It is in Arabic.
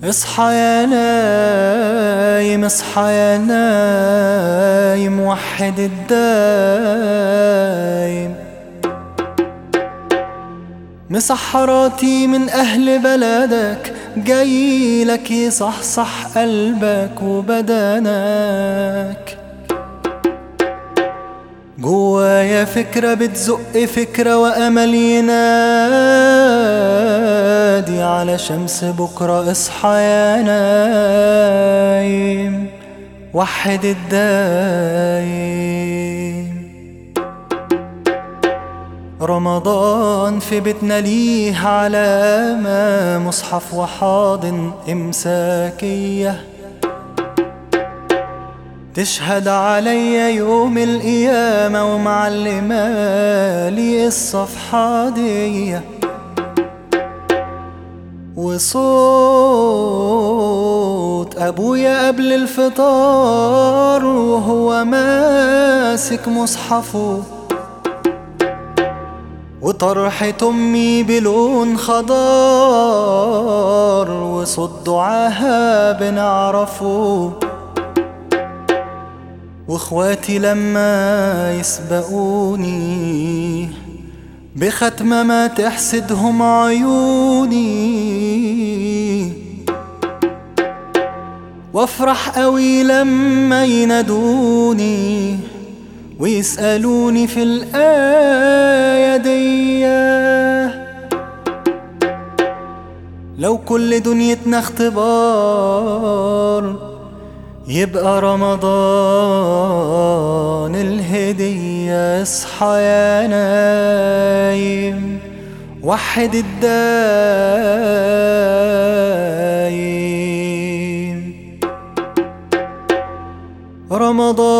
اصحى يا نايم، اصحى يا نايم، وحد الدايم. مسحراتي من أهل بلدك جايلك يصحصح قلبك وبدنك. جوايا فكرة بتزق فكرة وأمل ينادي على شمس بكرة. اصحى يا نايم، وحد الدايم. رمضان في بيتنا ليه علامة، مصحف وحاضن إمساكية تشهد عليا يوم القيامة، ومعلمة لي الصفحة دي. وصوت أبويا قبل الفطار وهو ماسك مصحفه، وطرحة أمي بلون خضار، وصوت دعاها بنعرفه. واخواتي لما يسبقوني بختمة ما تحسدهم عيوني، وافرح قوي لما ينادوني ويسألوني في الآية دي. لو كل دنيتنا اختبار يبقى رمضان الهدية. اصحى يا نايم، وحد الدايم. رمضان